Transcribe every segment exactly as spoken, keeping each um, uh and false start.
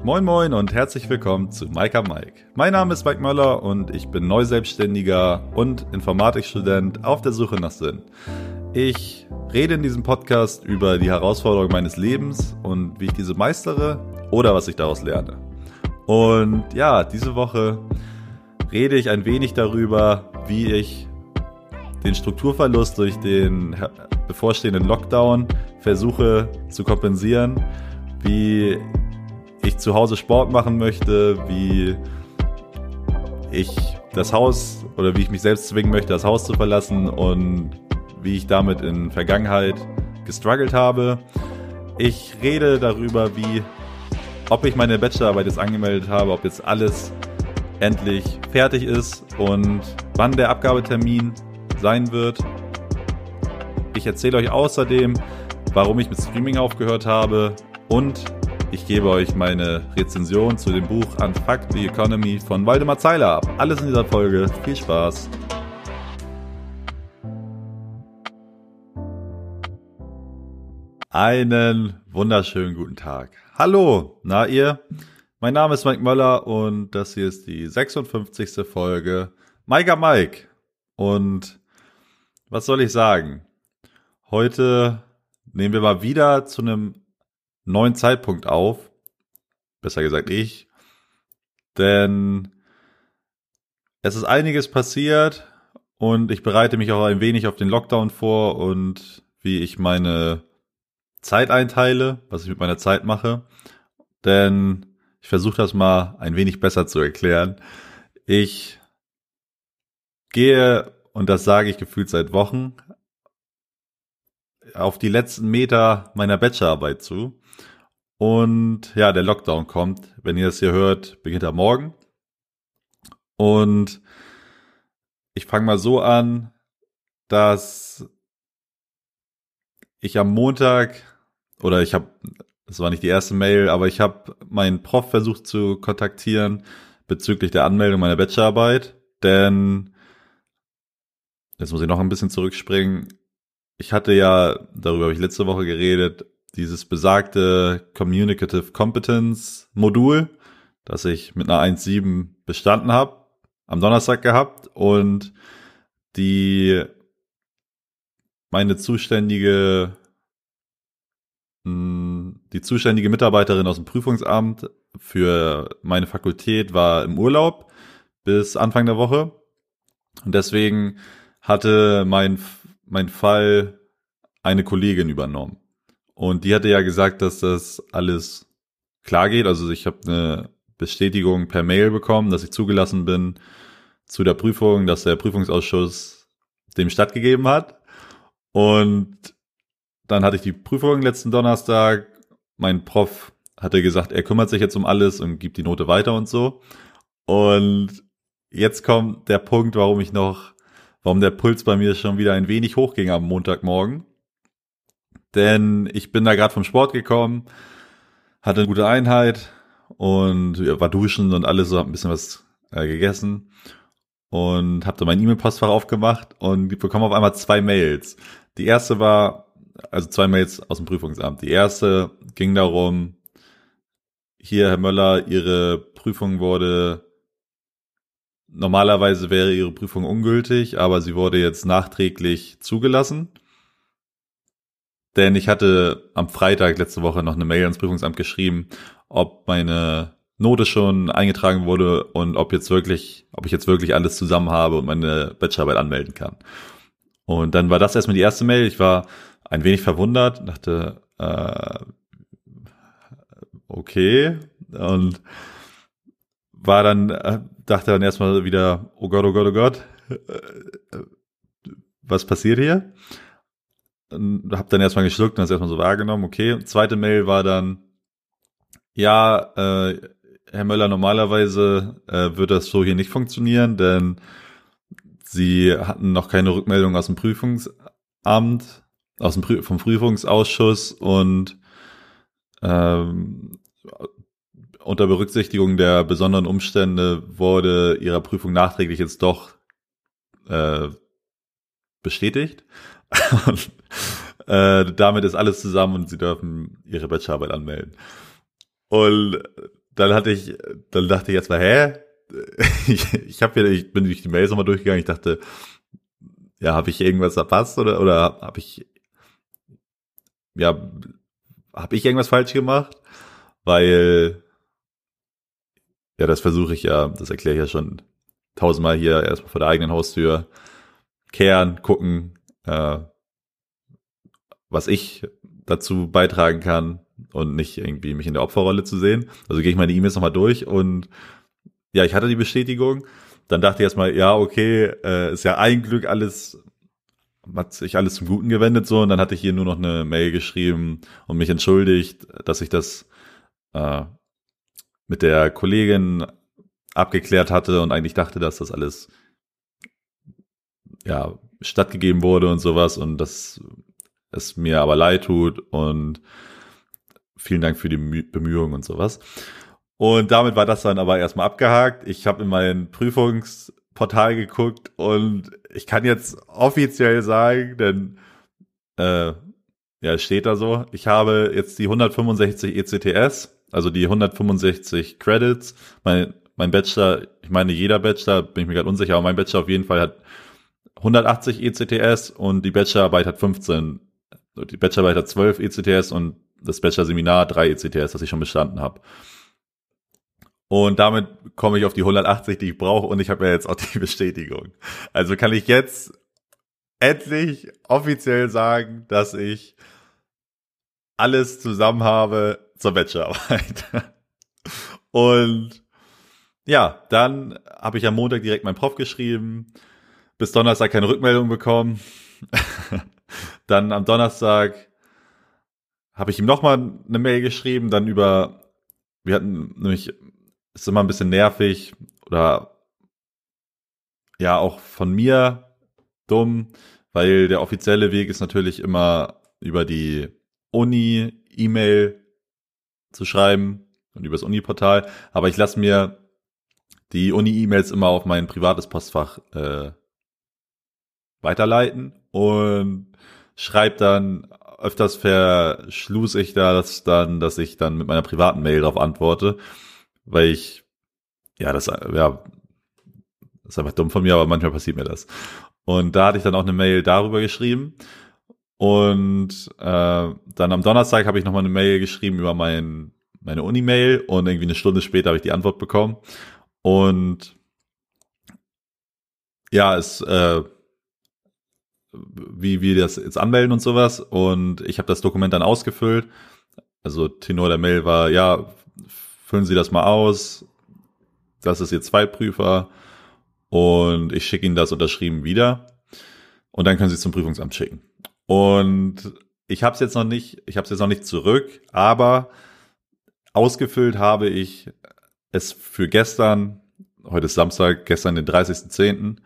Moin Moin und herzlich willkommen zu Mike am Mike. Mein Name ist Mike Möller und ich bin Neuselbstständiger und Informatikstudent auf der Suche nach Sinn. Ich rede in diesem Podcast über die Herausforderungen meines Lebens und wie ich diese meistere oder was ich daraus lerne. Und ja, diese Woche rede ich ein wenig darüber, wie ich den Strukturverlust durch den bevorstehenden Lockdown versuche zu kompensieren, wie ich zu Hause Sport machen möchte, wie ich das Haus oder wie ich mich selbst zwingen möchte, das Haus zu verlassen und wie ich damit in Vergangenheit gestruggelt habe. Ich rede darüber, wie, ob ich meine Bachelorarbeit jetzt angemeldet habe, ob jetzt alles endlich fertig ist und wann der Abgabetermin sein wird. Ich erzähle euch außerdem, warum ich mit Streaming aufgehört habe und ich gebe euch meine Rezension zu dem Buch Unfuck the Economy von Waldemar Zeiler ab. Alles in dieser Folge. Viel Spaß. Einen wunderschönen guten Tag. Hallo, na ihr? Mein Name ist Mike Möller und das hier ist die sechsundfünfzigste Folge Mike am Mike. Und was soll ich sagen? Heute nehmen wir mal wieder zu einem neuen Zeitpunkt auf, besser gesagt ich, denn es ist einiges passiert und ich bereite mich auch ein wenig auf den Lockdown vor und wie ich meine Zeit einteile, was ich mit meiner Zeit mache, denn ich versuche das mal ein wenig besser zu erklären. Ich gehe, und das sage ich gefühlt seit Wochen, auf die letzten Meter meiner Bachelorarbeit zu. Und ja, der Lockdown kommt. Wenn ihr das hier hört, beginnt er morgen. Und ich fange mal so an, dass ich am Montag, oder ich habe, das war nicht die erste Mail, aber ich habe meinen Prof versucht zu kontaktieren bezüglich der Anmeldung meiner Bachelorarbeit. Denn, jetzt muss ich noch ein bisschen zurückspringen, ich hatte ja, darüber habe ich letzte Woche geredet, dieses besagte Communicative Competence Modul, das ich mit einer eins Komma sieben bestanden habe, am Donnerstag gehabt und die meine zuständige die zuständige Mitarbeiterin aus dem Prüfungsamt für meine Fakultät war im Urlaub bis Anfang der Woche und deswegen hatte mein mein Fall eine Kollegin übernommen. Und die hatte ja gesagt, dass das alles klar geht. Also ich habe eine Bestätigung per Mail bekommen, dass ich zugelassen bin zu der Prüfung, dass der Prüfungsausschuss dem stattgegeben hat. Und dann hatte ich die Prüfung letzten Donnerstag. Mein Prof hatte gesagt, er kümmert sich jetzt um alles und gibt die Note weiter und so. Und jetzt kommt der Punkt, warum ich noch, warum der Puls bei mir schon wieder ein wenig hochging am Montagmorgen. Denn ich bin da gerade vom Sport gekommen, hatte eine gute Einheit und war duschen und alles, so hab ein bisschen was äh, gegessen und habe dann mein E-Mail-Postfach aufgemacht und bekomme auf einmal zwei Mails. Die erste war, also zwei Mails aus dem Prüfungsamt. Die erste ging darum, hier, Herr Möller, Ihre Prüfung wurde, normalerweise wäre Ihre Prüfung ungültig, aber sie wurde jetzt nachträglich zugelassen. Denn ich hatte am Freitag letzte Woche noch eine Mail ans Prüfungsamt geschrieben, ob meine Note schon eingetragen wurde und ob jetzt wirklich, ob ich jetzt wirklich alles zusammen habe und meine Bachelorarbeit anmelden kann. Und dann war das erstmal die erste Mail. Ich war ein wenig verwundert, dachte, äh, okay, und war dann, äh, dachte dann erstmal wieder, oh Gott, oh Gott, oh Gott, äh, was passiert hier? Hab dann erstmal geschluckt und das erstmal so wahrgenommen, okay. Und zweite Mail war dann, ja, äh, Herr Möller, normalerweise äh, wird das so hier nicht funktionieren, denn Sie hatten noch keine Rückmeldung aus dem Prüfungsamt, aus dem Prü- vom Prüfungsausschuss und ähm, unter Berücksichtigung der besonderen Umstände wurde Ihrer Prüfung nachträglich jetzt doch äh, bestätigt. Und äh, damit ist alles zusammen und Sie dürfen Ihre Bachelorarbeit anmelden. Und dann hatte ich, dann dachte ich erstmal, hä? Ich, ich habe ja, ich bin durch die Mails nochmal durchgegangen. Ich dachte, ja, habe ich irgendwas verpasst oder oder habe ich, ja, habe ich irgendwas falsch gemacht? Weil, ja, das versuche ich ja, das erkläre ich ja schon tausendmal hier erstmal vor der eigenen Haustür kehren, gucken, äh, was ich dazu beitragen kann und nicht irgendwie mich in der Opferrolle zu sehen. Also gehe ich meine E-Mails nochmal durch und ja, ich hatte die Bestätigung. Dann dachte ich erstmal, ja, okay, äh, ist ja ein Glück alles, hat sich alles zum Guten gewendet so. Und dann hatte ich hier nur noch eine Mail geschrieben und mich entschuldigt, dass ich das äh, mit der Kollegin abgeklärt hatte und eigentlich dachte, dass das alles ja stattgegeben wurde und sowas und dass es mir aber leid tut und vielen Dank für die Bemühungen und sowas. Und damit war das dann aber erstmal abgehakt. Ich habe in mein Prüfungsportal geguckt und ich kann jetzt offiziell sagen, denn äh, ja, es steht da so, ich habe jetzt die hundertfünfundsechzig E C T S, also die hundertfünfundsechzig Credits. Mein, mein Bachelor, ich meine jeder Bachelor, bin ich mir gerade unsicher, aber mein Bachelor auf jeden Fall hat hundertachtzig E C T S und die Bachelorarbeit hat fünfzehn. Die Bachelorarbeit hat zwölf E C T S und das Bachelor-Seminar drei E C T S, das ich schon bestanden habe. Und damit komme ich auf die hundertachtzig, die ich brauche und ich habe ja jetzt auch die Bestätigung. Also kann ich jetzt endlich offiziell sagen, dass ich alles zusammen habe zur Bachelorarbeit. Und ja, dann habe ich am Montag direkt meinen Prof geschrieben, bis Donnerstag keine Rückmeldung bekommen. Dann am Donnerstag habe ich ihm nochmal eine Mail geschrieben, dann über, wir hatten nämlich, ist immer ein bisschen nervig oder ja auch von mir dumm, weil der offizielle Weg ist natürlich immer über die Uni-E-Mail zu schreiben und über das Uni-Portal, aber ich lasse mir die Uni-E-Mails immer auf mein privates Postfach äh, weiterleiten und schreibe dann, öfters verschluse ich das dann, dass ich dann mit meiner privaten Mail darauf antworte, weil ich, ja, das, ja, das ist einfach dumm von mir, aber manchmal passiert mir das. Und da hatte ich dann auch eine Mail darüber geschrieben und äh, dann am Donnerstag habe ich nochmal eine Mail geschrieben über mein, meine Uni-Mail und irgendwie eine Stunde später habe ich die Antwort bekommen und ja, es äh, wie wir das jetzt anmelden und sowas und ich habe das Dokument dann ausgefüllt. Also Tenor der Mail war, ja, füllen Sie das mal aus, das ist Ihr Zweitprüfer und ich schicke Ihnen das unterschrieben wieder und dann können Sie es zum Prüfungsamt schicken. Und ich habe es jetzt noch nicht, ich habe es jetzt noch nicht zurück, aber ausgefüllt habe ich es für gestern, heute ist Samstag, gestern den dreißigsten zehnten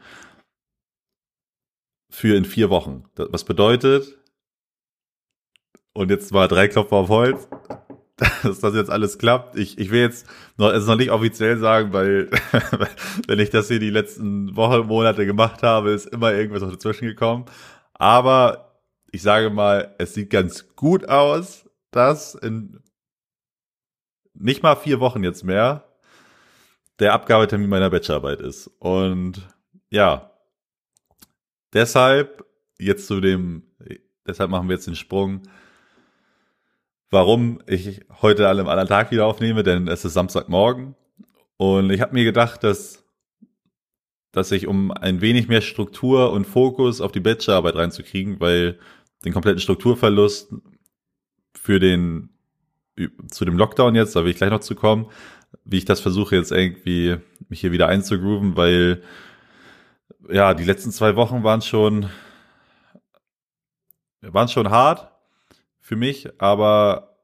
für in vier Wochen. Was bedeutet, und jetzt mal drei Klopfer auf Holz, dass das jetzt alles klappt. Ich, ich will jetzt noch, es noch nicht offiziell sagen, weil wenn ich das hier die letzten Wochen, Monate gemacht habe, ist immer irgendwas noch dazwischen gekommen. Aber ich sage mal, es sieht ganz gut aus, dass in nicht mal vier Wochen jetzt mehr der Abgabetermin meiner Bachelorarbeit ist. Und ja, deshalb jetzt zu dem, deshalb machen wir jetzt den Sprung, warum ich heute an einem anderen Tag wieder aufnehme, denn es ist Samstagmorgen und ich habe mir gedacht, dass, dass ich, um ein wenig mehr Struktur und Fokus auf die Bachelorarbeit reinzukriegen, weil den kompletten Strukturverlust für den, zu dem Lockdown jetzt, da will ich gleich noch zu kommen, wie ich das versuche jetzt irgendwie, mich hier wieder einzugrooven, weil ja, die letzten zwei Wochen waren schon, waren schon hart für mich, aber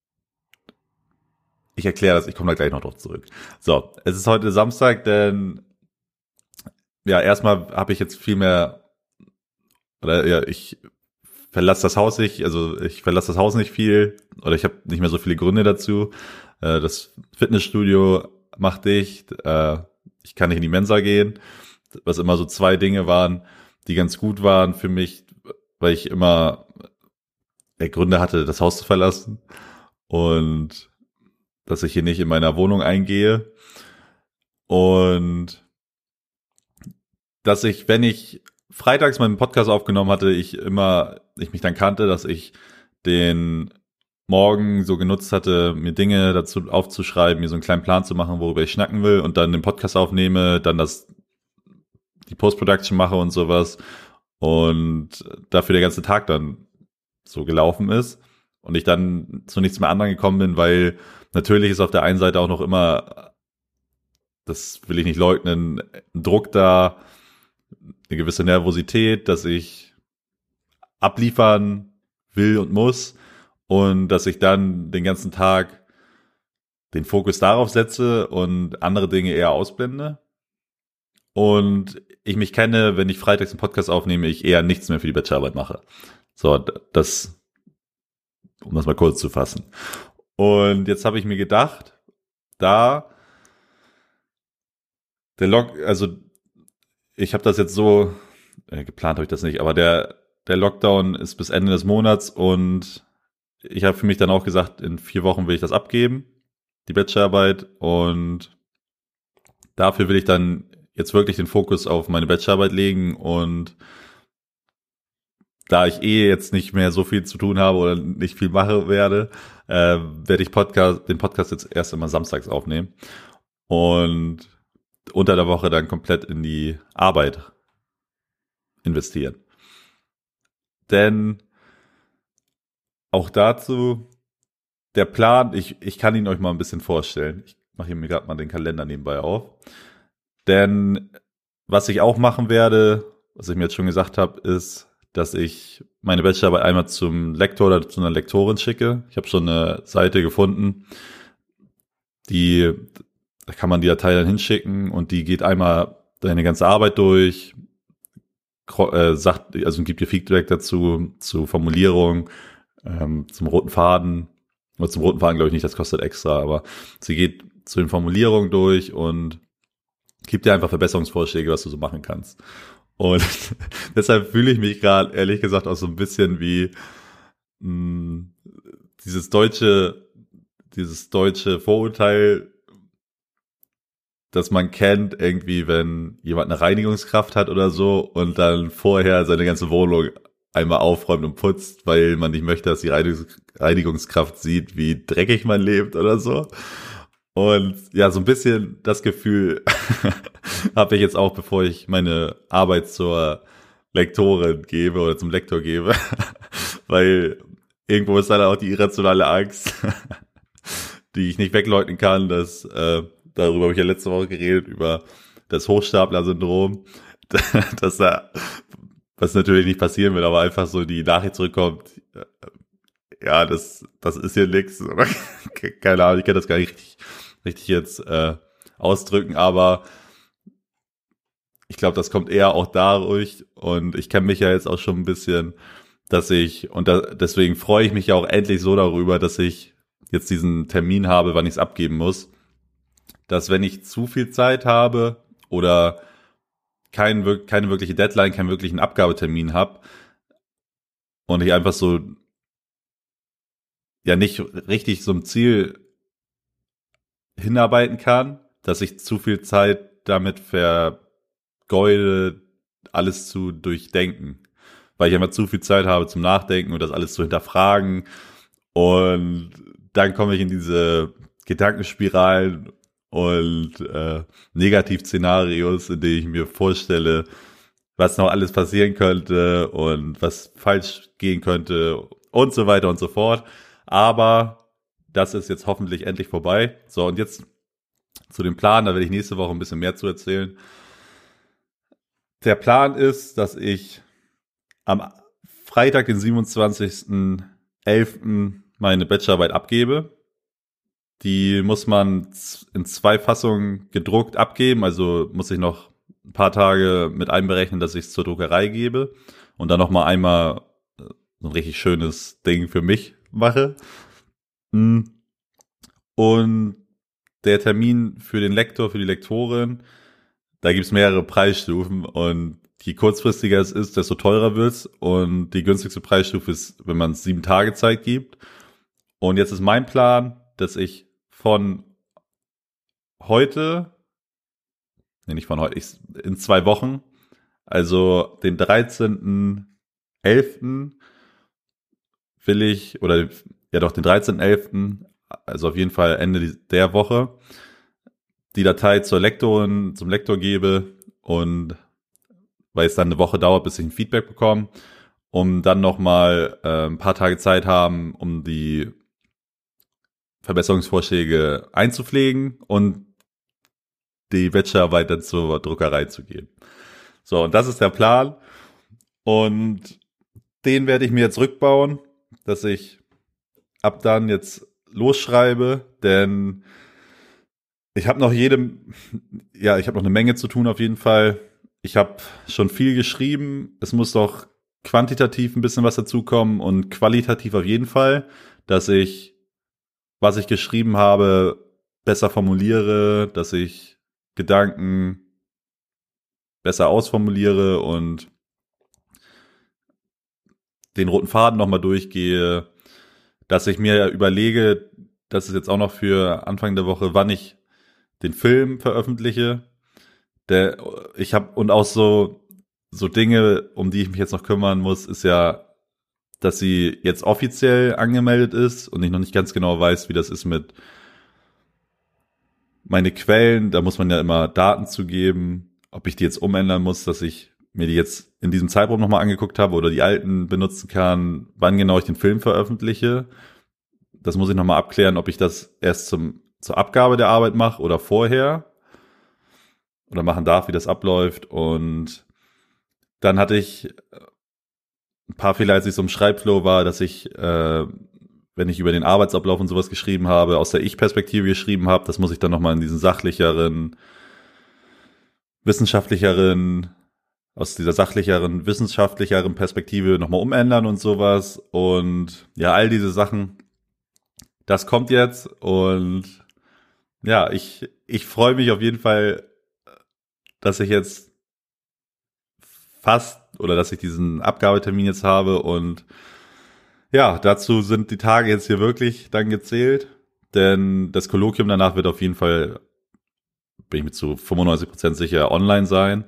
ich erkläre das, ich komme da gleich noch drauf zurück. So, es ist heute Samstag, denn ja, erstmal habe ich jetzt viel mehr, oder ja, ich verlasse das Haus nicht, also ich verlasse das Haus nicht viel, oder ich habe nicht mehr so viele Gründe dazu. Das Fitnessstudio macht dicht, ich kann nicht in die Mensa gehen, was immer so zwei Dinge waren, die ganz gut waren für mich, weil ich immer Gründe hatte, das Haus zu verlassen. Und dass ich hier nicht in meiner Wohnung eingehe und dass ich, wenn ich freitags meinen Podcast aufgenommen hatte, ich immer, ich mich dann kannte, dass ich den Morgen so genutzt hatte, mir Dinge dazu aufzuschreiben, mir so einen kleinen Plan zu machen, worüber ich schnacken will und dann den Podcast aufnehme, dann das die Post-Production mache und sowas und dafür der ganze Tag dann so gelaufen ist und ich dann zu nichts mehr anderem gekommen bin, weil natürlich ist auf der einen Seite auch noch immer, das will ich nicht leugnen, ein Druck da, eine gewisse Nervosität, dass ich abliefern will und muss und dass ich dann den ganzen Tag den Fokus darauf setze und andere Dinge eher ausblende. Und ich mich kenne, wenn ich freitags einen Podcast aufnehme, ich eher nichts mehr für die Bachelorarbeit mache. So, das, um das mal kurz zu fassen. Und jetzt habe ich mir gedacht, da der Log, also ich habe das jetzt so, äh, geplant habe ich das nicht, aber der, der Lockdown ist bis Ende des Monats und ich habe für mich dann auch gesagt, in vier Wochen will ich das abgeben, die Bachelorarbeit, und dafür will ich dann jetzt wirklich den Fokus auf meine Bachelorarbeit legen und da ich eh jetzt nicht mehr so viel zu tun habe oder nicht viel mache werde, äh, werde ich Podcast, den Podcast jetzt erst immer samstags aufnehmen und unter der Woche dann komplett in die Arbeit investieren. Denn auch dazu, der Plan, ich, ich kann ihn euch mal ein bisschen vorstellen. Ich mache hier mir gerade mal den Kalender nebenbei auf. Denn was ich auch machen werde, was ich mir jetzt schon gesagt habe, ist, dass ich meine Bachelorarbeit einmal zum Lektor oder zu einer Lektorin schicke. Ich habe schon eine Seite gefunden, die, da kann man die Datei dann hinschicken und die geht einmal deine ganze Arbeit durch, äh, sagt, also gibt dir Feedback dazu, zu Formulierung, ähm, zum roten Faden, oder zum roten Faden glaube ich nicht, das kostet extra, aber sie geht zu den Formulierungen durch und gibt dir einfach Verbesserungsvorschläge, was du so machen kannst. Und deshalb fühle ich mich gerade, ehrlich gesagt, auch so ein bisschen wie mh, dieses deutsche, dieses deutsche Vorurteil, das man kennt, irgendwie, wenn jemand eine Reinigungskraft hat oder so und dann vorher seine ganze Wohnung einmal aufräumt und putzt, weil man nicht möchte, dass die Reinigungs- Reinigungskraft sieht, wie dreckig man lebt oder so. Und ja, so ein bisschen das Gefühl habe ich jetzt auch, bevor ich meine Arbeit zur Lektorin gebe oder zum Lektor gebe, weil irgendwo ist dann auch die irrationale Angst, die ich nicht wegleugnen kann, dass, äh, darüber habe ich ja letzte Woche geredet, über das Hochstapler-Syndrom, dass da, was natürlich nicht passieren wird, aber einfach so die Nachricht zurückkommt, ja, das, das ist hier nix, oder? Keine Ahnung, ich kann das gar nicht richtig, richtig jetzt äh, ausdrücken, aber ich glaube, das kommt eher auch dadurch und ich kenne mich ja jetzt auch schon ein bisschen, dass ich, und da, deswegen freue ich mich ja auch endlich so darüber, dass ich jetzt diesen Termin habe, wann ich es abgeben muss, dass wenn ich zu viel Zeit habe oder kein, keine wirkliche Deadline, keinen wirklichen Abgabetermin habe und ich einfach so ja nicht richtig so ein Ziel hinarbeiten kann, dass ich zu viel Zeit damit vergeude, alles zu durchdenken, weil ich einfach zu viel Zeit habe zum Nachdenken und das alles zu hinterfragen und dann komme ich in diese Gedankenspiralen und äh, Negativszenarios, in denen ich mir vorstelle, was noch alles passieren könnte und was falsch gehen könnte und so weiter und so fort. Aber das ist jetzt hoffentlich endlich vorbei. So, und jetzt zu dem Plan, da werde ich nächste Woche ein bisschen mehr zu erzählen. Der Plan ist, dass ich am Freitag, den siebenundzwanzigsten elften meine Bachelorarbeit abgebe. Die muss man in zwei Fassungen gedruckt abgeben, also muss ich noch ein paar Tage mit einberechnen, dass ich es zur Druckerei gebe und dann nochmal einmal so ein richtig schönes Ding für mich mache. Und der Termin für den Lektor, für die Lektorin, da gibt's mehrere Preisstufen und je kurzfristiger es ist, desto teurer wird's und die günstigste Preisstufe ist, wenn man sieben Tage Zeit gibt. Und jetzt ist mein Plan, dass ich von heute, nee, nicht von heute, ich, in zwei Wochen, also den dreizehnten elften will ich, oder ja doch, den dreizehnten elften, also auf jeden Fall Ende der Woche, die Datei zur Lektorin, zum Lektor gebe und weil es dann eine Woche dauert, bis ich ein Feedback bekomme, um dann nochmal äh, ein paar Tage Zeit haben, um die Verbesserungsvorschläge einzupflegen und die Bachelorarbeit dann zur Druckerei zu geben. So, und das ist der Plan. Und den werde ich mir jetzt rückbauen, dass ich ab dann jetzt losschreibe, denn ich habe noch jede, ja, ich habe noch eine Menge zu tun auf jeden Fall. Ich habe schon viel geschrieben. Es muss doch quantitativ ein bisschen was dazukommen und qualitativ auf jeden Fall, dass ich, was ich geschrieben habe, besser formuliere, dass ich Gedanken besser ausformuliere und den roten Faden nochmal durchgehe, dass ich mir überlege, das ist jetzt auch noch für Anfang der Woche, wann ich den Film veröffentliche. Der, ich habe und auch so so Dinge, um die ich mich jetzt noch kümmern muss, ist ja, dass sie jetzt offiziell angemeldet ist und ich noch nicht ganz genau weiß, wie das ist mit meine Quellen. Da muss man ja immer Daten zugeben, ob ich die jetzt umändern muss, dass ich mir die jetzt in diesem Zeitraum nochmal angeguckt habe oder die alten benutzen kann, wann genau ich den Film veröffentliche. Das muss ich nochmal abklären, ob ich das erst zum zur Abgabe der Arbeit mache oder vorher oder machen darf, wie das abläuft. Und dann hatte ich ein paar Fehler, als ich so im Schreibflow war, dass ich, äh, wenn ich über den Arbeitsablauf und sowas geschrieben habe, aus der Ich-Perspektive geschrieben habe, das muss ich dann nochmal in diesen sachlicheren, wissenschaftlicheren, aus dieser sachlicheren, wissenschaftlicheren Perspektive nochmal umändern und sowas. Und ja, all diese Sachen, das kommt jetzt und ja, ich, ich freue mich auf jeden Fall, dass ich jetzt fast oder dass ich diesen Abgabetermin jetzt habe und ja, dazu sind die Tage jetzt hier wirklich dann gezählt, denn das Kolloquium danach wird auf jeden Fall, bin ich mir zu fünfundneunzig Prozent sicher, online sein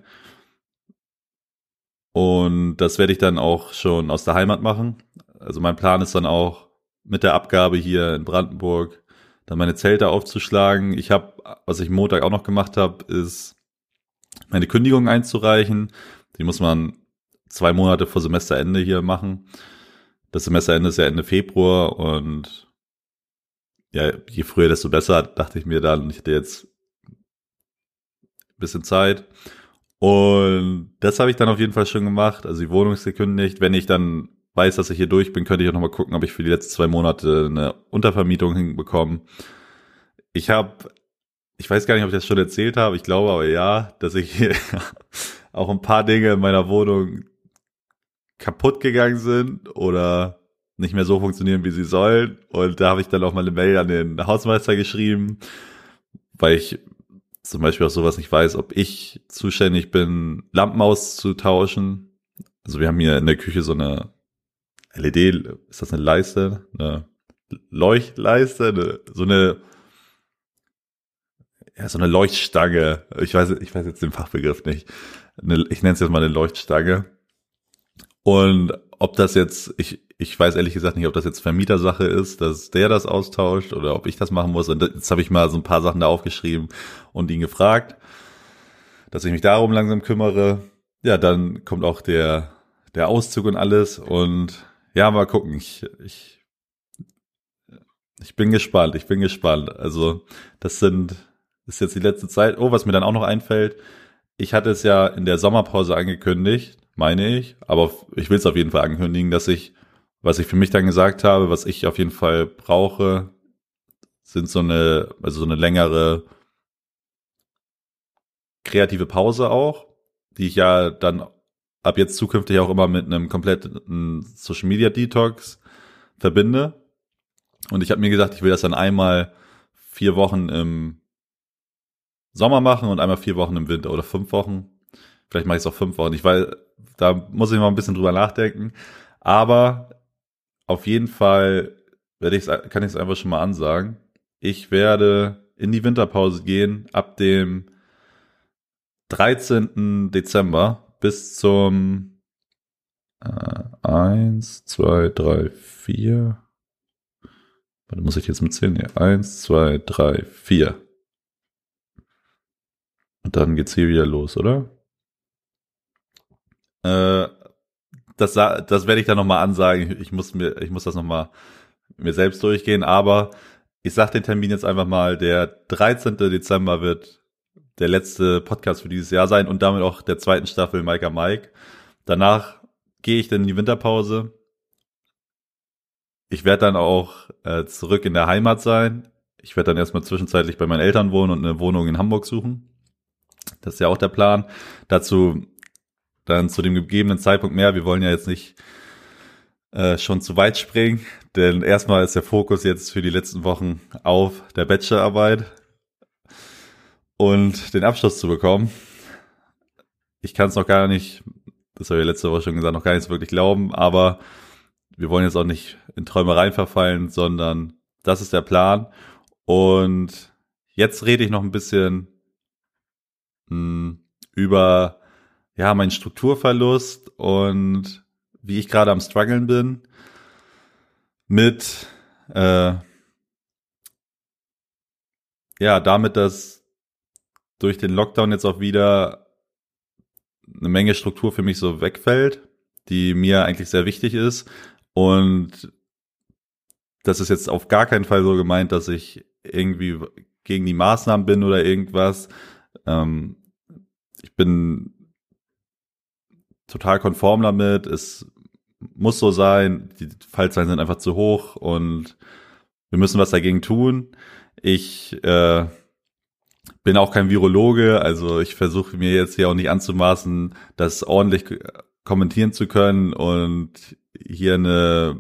und das werde ich dann auch schon aus der Heimat machen. Also mein Plan ist dann auch mit der Abgabe hier in Brandenburg dann meine Zelte aufzuschlagen. Ich habe, was ich Montag auch noch gemacht habe, ist meine Kündigung einzureichen. Die muss man zwei Monate vor Semesterende hier machen. Das Semesterende ist ja Ende Februar und ja, je früher, desto besser, dachte ich mir dann. Ich hätte jetzt ein bisschen Zeit. Und das habe ich dann auf jeden Fall schon gemacht. Also die Wohnung ist gekündigt. Wenn ich dann weiß, dass ich hier durch bin, könnte ich auch nochmal gucken, ob ich für die letzten zwei Monate eine Untervermietung hinbekomme. Ich habe, ich weiß gar nicht, ob ich das schon erzählt habe, ich glaube aber ja, dass ich hier auch ein paar Dinge in meiner Wohnung kaputt gegangen sind oder nicht mehr so funktionieren, wie sie sollen. Und da habe ich dann auch mal eine Mail an den Hausmeister geschrieben, weil ich zum Beispiel auch sowas nicht weiß, ob ich zuständig bin, Lampen auszutauschen. Also wir haben hier in der Küche so eine L E D, ist das eine Leiste? Eine Leuchtleiste? Eine, so eine, ja, so eine Leuchtstange. Ich weiß, ich weiß jetzt den Fachbegriff nicht. Eine, ich nenne es jetzt mal eine Leuchtstange. Und ob das jetzt, ich, ich weiß ehrlich gesagt nicht, ob das jetzt Vermietersache ist, dass der das austauscht oder ob ich das machen muss. Und jetzt habe ich mal so ein paar Sachen da aufgeschrieben und ihn gefragt, dass ich mich darum langsam kümmere. Ja, dann kommt auch der, der Auszug und alles und ja, mal gucken. Ich, ich, ich bin gespannt. Ich bin gespannt. Also, das sind, das ist jetzt die letzte Zeit. Oh, was mir dann auch noch einfällt. Ich hatte es ja in der Sommerpause angekündigt, meine ich. Aber ich will es auf jeden Fall ankündigen, dass ich, was ich für mich dann gesagt habe, was ich auf jeden Fall brauche, sind so eine, also so eine längere kreative Pause auch, die ich ja dann ab jetzt zukünftig auch immer mit einem kompletten Social Media Detox verbinde. Und ich habe mir gesagt, ich will das dann einmal vier Wochen im Sommer machen und einmal vier Wochen im Winter oder fünf Wochen. Vielleicht mache ich es auch fünf Wochen. Ich weiß, da muss ich mal ein bisschen drüber nachdenken. Aber auf jeden Fall werde ich kann ich es einfach schon mal ansagen. ich werde in die Winterpause gehen ab dem dreizehnten Dezember bis zum äh, eins, zwei, drei, vier. Warte, muss ich jetzt mitzählen? Ja, eins, zwei, drei, vier. Und dann geht's hier wieder los, oder? Äh, das, das werde ich dann nochmal ansagen. Ich muss mir, ich muss das nochmal mir selbst durchgehen, aber ich sag den Termin jetzt einfach mal, der dreizehnten Dezember wird der letzte Podcast für dieses Jahr sein und damit auch der zweiten Staffel Mike am Mike. Danach gehe ich dann in die Winterpause. Ich werde dann auch äh, zurück in der Heimat sein. Ich werde dann erstmal zwischenzeitlich bei meinen Eltern wohnen und eine Wohnung in Hamburg suchen. Das ist ja auch der Plan. Dazu dann zu dem gegebenen Zeitpunkt mehr. Wir wollen ja jetzt nicht äh, schon zu weit springen, denn erstmal ist der Fokus jetzt für die letzten Wochen auf der Bachelorarbeit und den Abschluss zu bekommen. Ich kann es noch gar nicht, das habe ich letzte Woche schon gesagt, noch gar nicht so wirklich glauben, aber wir wollen jetzt auch nicht in Träumereien verfallen, sondern das ist der Plan. Und jetzt rede ich noch ein bisschen mh, über ja meinen Strukturverlust und wie ich gerade am struggeln bin mit äh, ja damit, dass durch den Lockdown jetzt auch wieder eine Menge Struktur für mich so wegfällt, die mir eigentlich sehr wichtig ist. Und das ist jetzt auf gar keinen Fall so gemeint, dass ich irgendwie gegen die Maßnahmen bin oder irgendwas. Ähm, ich bin total konform damit. Es muss so sein. Die Fallzahlen sind einfach zu hoch und wir müssen was dagegen tun. Ich äh, bin auch kein Virologe, also ich versuche mir jetzt hier auch nicht anzumaßen, das ordentlich kommentieren zu können und hier eine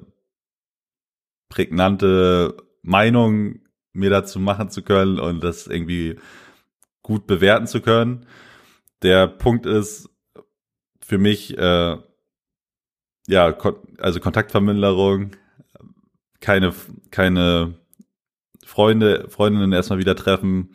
prägnante Meinung mir dazu machen zu können und das irgendwie gut bewerten zu können. Der Punkt ist für mich, äh, ja, kon- also Kontaktverminderung, keine, keine Freunde, Freundinnen erstmal wieder treffen.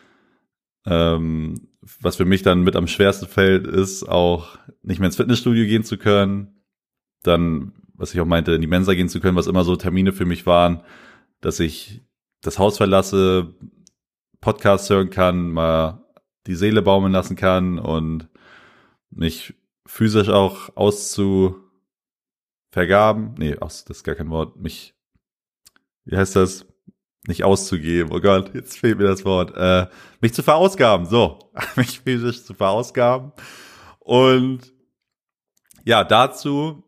Ähm, was für mich dann mit am schwersten fällt, ist auch nicht mehr ins Fitnessstudio gehen zu können. Dann, was ich auch meinte, in die Mensa gehen zu können, was immer so Termine für mich waren, dass ich das Haus verlasse, Podcasts hören kann, mal die Seele baumeln lassen kann und mich physisch auch auszuvergaben. Nee, aus, das ist gar kein Wort. Mich, wie heißt das? Nicht auszugeben, oh Gott, jetzt fehlt mir das Wort, äh, mich zu verausgaben, so, mich physisch zu verausgaben. Und ja, dazu,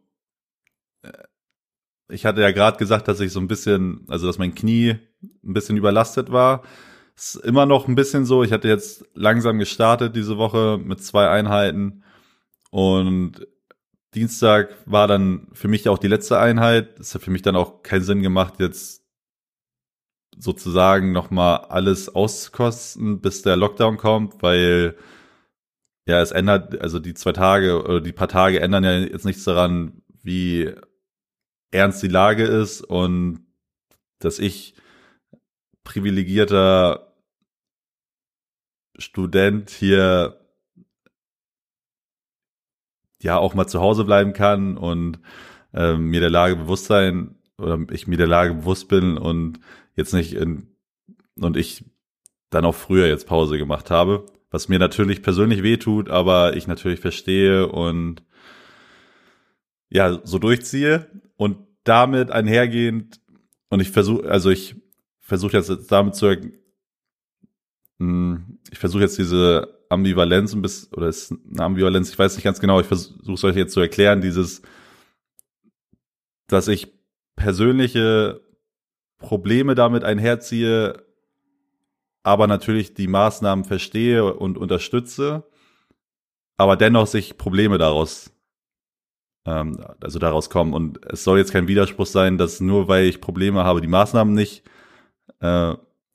ich hatte ja gerade gesagt, dass ich so ein bisschen, also dass mein Knie ein bisschen überlastet war. Ist immer noch ein bisschen so, ich hatte jetzt langsam gestartet diese Woche mit zwei Einheiten und Dienstag war dann für mich auch die letzte Einheit. Es hat für mich dann auch keinen Sinn gemacht, jetzt sozusagen nochmal alles auszukosten, bis der Lockdown kommt, weil ja, es ändert, also die zwei Tage oder die paar Tage ändern ja jetzt nichts daran, wie ernst die Lage ist und dass ich privilegierter Student hier ja auch mal zu Hause bleiben kann und äh, mir der Lage bewusst sein oder ich mir der Lage bewusst bin und jetzt nicht in und ich dann auch früher jetzt Pause gemacht habe, was mir natürlich persönlich wehtut, aber ich natürlich verstehe und ja, so durchziehe und damit einhergehend und ich versuche, also ich versuche jetzt damit zu ich versuche jetzt diese Ambivalenz ein bisschen, oder ist eine Ambivalenz, ich weiß nicht ganz genau, ich versuche es euch jetzt zu erklären, dieses, dass ich persönliche Probleme damit einherziehe, aber natürlich die Maßnahmen verstehe und unterstütze, aber dennoch sich Probleme daraus, ähm, also daraus kommen. Und es soll jetzt kein Widerspruch sein, dass nur weil ich Probleme habe, die Maßnahmen nicht, äh,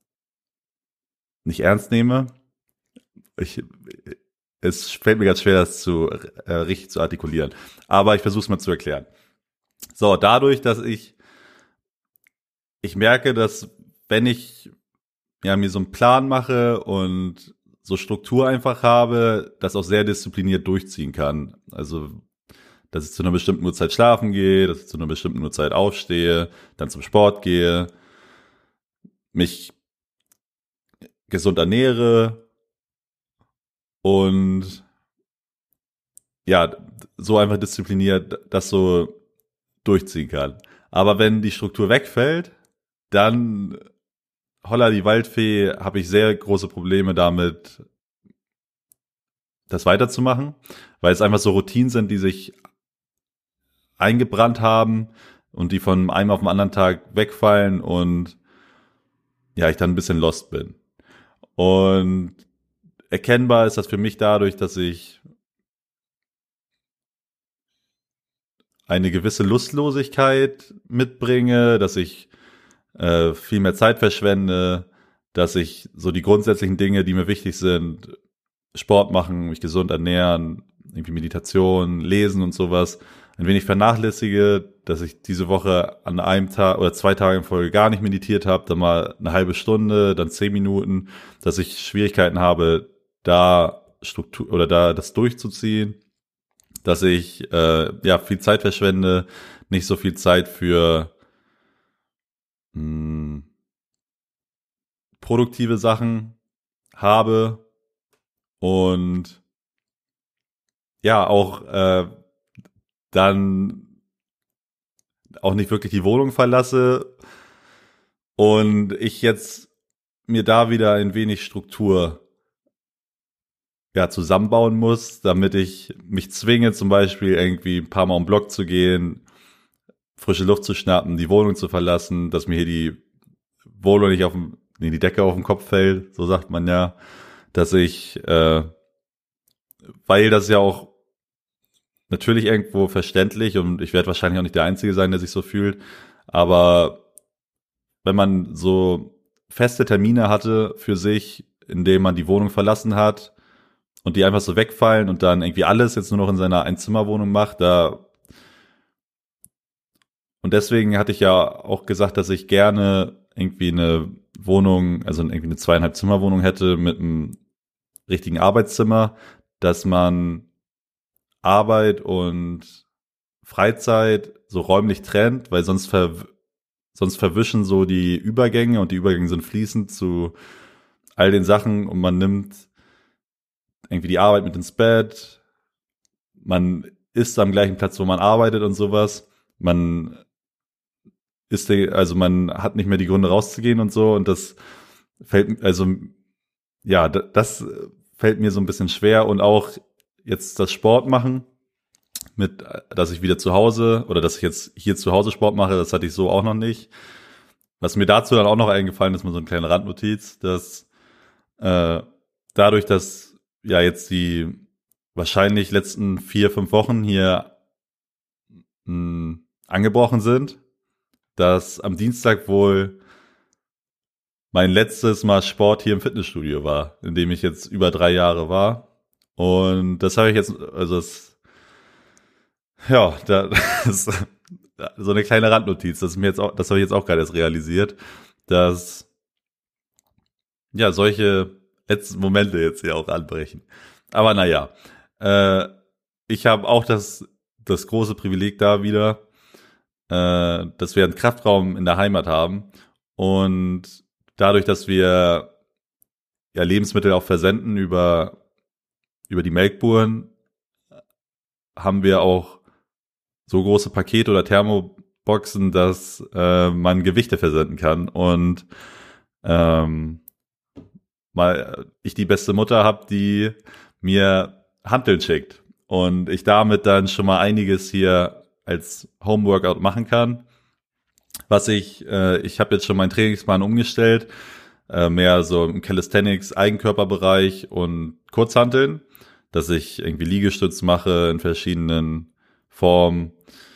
nicht ernst nehme. Ich, es fällt mir ganz schwer, das zu äh, richtig zu artikulieren. Aber ich versuche es mal zu erklären. So, dadurch, dass ich ich merke, dass wenn ich ja, mir so einen Plan mache und so Struktur einfach habe, das auch sehr diszipliniert durchziehen kann. Also, dass ich zu einer bestimmten Uhrzeit schlafen gehe, dass ich zu einer bestimmten Uhrzeit aufstehe, dann zum Sport gehe, mich gesund ernähre und ja, so einfach diszipliniert das so durchziehen kann. Aber wenn die Struktur wegfällt, dann holla die Waldfee, habe ich sehr große Probleme damit, das weiterzumachen, weil es einfach so Routinen sind, die sich eingebrannt haben und die von einem auf den anderen Tag wegfallen und ja, ich dann ein bisschen lost bin. Und erkennbar ist das für mich dadurch, dass ich eine gewisse Lustlosigkeit mitbringe, dass ich äh, viel mehr Zeit verschwende, dass ich so die grundsätzlichen Dinge, die mir wichtig sind, Sport machen, mich gesund ernähren, irgendwie Meditation, lesen und sowas, ein wenig vernachlässige, dass ich diese Woche an einem Tag oder zwei Tage in Folge gar nicht meditiert habe, dann mal eine halbe Stunde, dann zehn Minuten, dass ich Schwierigkeiten habe, da Struktur oder da das durchzuziehen, dass ich äh, ja viel Zeit verschwende, nicht so viel Zeit für mh, produktive Sachen habe und ja auch äh, dann auch nicht wirklich die Wohnung verlasse und ich jetzt mir da wieder ein wenig Struktur ja zusammenbauen muss, damit ich mich zwinge, zum Beispiel irgendwie ein paar Mal um den Block zu gehen, frische Luft zu schnappen, die Wohnung zu verlassen, dass mir hier die Wohnung nicht auf dem, nee, die Decke auf den Kopf fällt, so sagt man ja, dass ich, äh, weil das ja auch natürlich irgendwo verständlich und ich werde wahrscheinlich auch nicht der Einzige sein, der sich so fühlt, aber wenn man so feste Termine hatte für sich, in denen man die Wohnung verlassen hat und die einfach so wegfallen und dann irgendwie alles jetzt nur noch in seiner Einzimmerwohnung macht, da und deswegen hatte ich ja auch gesagt, dass ich gerne irgendwie eine Wohnung, also irgendwie eine zweieinhalb Zimmerwohnung hätte mit einem richtigen Arbeitszimmer, dass man Arbeit und Freizeit so räumlich trennt, weil sonst ver sonst verwischen so die Übergänge und die Übergänge sind fließend zu all den Sachen und man nimmt irgendwie die Arbeit mit ins Bett, man ist am gleichen Platz, wo man arbeitet und sowas, man ist der, also man hat nicht mehr die Gründe rauszugehen und so und das fällt, also ja, das fällt mir so ein bisschen schwer und auch jetzt das Sport machen mit, dass ich wieder zu Hause oder dass ich jetzt hier zu Hause Sport mache, das hatte ich so auch noch nicht. Was mir dazu dann auch noch eingefallen ist, mal so eine kleine Randnotiz, dass äh, dadurch, dass ja jetzt die wahrscheinlich letzten vier, fünf Wochen hier mh, angebrochen sind, dass am Dienstag wohl mein letztes Mal Sport hier im Fitnessstudio war, in dem ich jetzt über drei Jahre war. Und das habe ich jetzt, also das, ja, da, das ist so eine kleine Randnotiz, das ist mir jetzt auch, das habe ich jetzt auch gerade erst realisiert, dass ja solche letzten Momente jetzt hier auch anbrechen. Aber naja, äh, ich habe auch das, das große Privileg da wieder, äh, dass wir einen Kraftraum in der Heimat haben und dadurch, dass wir ja Lebensmittel auch versenden über über die Melkburen, haben wir auch so große Pakete oder Thermoboxen, dass äh, man Gewichte versenden kann und ähm, mal ich die beste Mutter habe, die mir Hanteln schickt und ich damit dann schon mal einiges hier als Homeworkout machen kann. Was ich, äh, ich habe jetzt schon meinen Trainingsplan umgestellt, äh, mehr so im Calisthenics, Eigenkörperbereich und Kurzhanteln, dass ich irgendwie Liegestütz mache in verschiedenen Formen,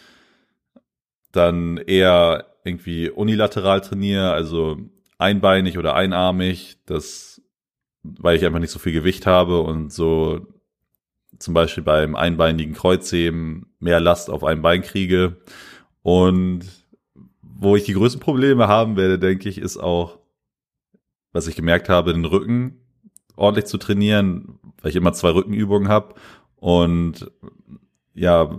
dann eher irgendwie unilateral trainiere, also einbeinig oder einarmig, das, weil ich einfach nicht so viel Gewicht habe und so zum Beispiel beim einbeinigen Kreuzheben mehr Last auf einem Bein kriege. Und wo ich die größten Probleme haben werde, denke ich, ist auch, was ich gemerkt habe, den Rücken ordentlich zu trainieren, weil ich immer zwei Rückenübungen habe. Und ja,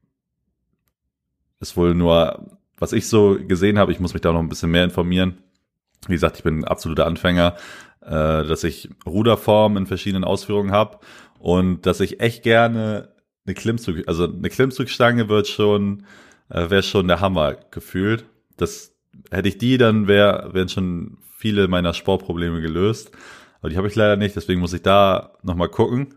ist wohl nur, was ich so gesehen habe, ich muss mich da noch ein bisschen mehr informieren. Wie gesagt, ich bin ein absoluter Anfänger, äh, dass ich Ruderformen in verschiedenen Ausführungen habe und dass ich echt gerne eine Klimmzug, also eine Klimmzugstange wird schon, äh, wäre schon der Hammer gefühlt. Das hätte ich die, dann wär, wären schon viele meiner Sportprobleme gelöst. Aber die habe ich leider nicht, deswegen muss ich da nochmal gucken.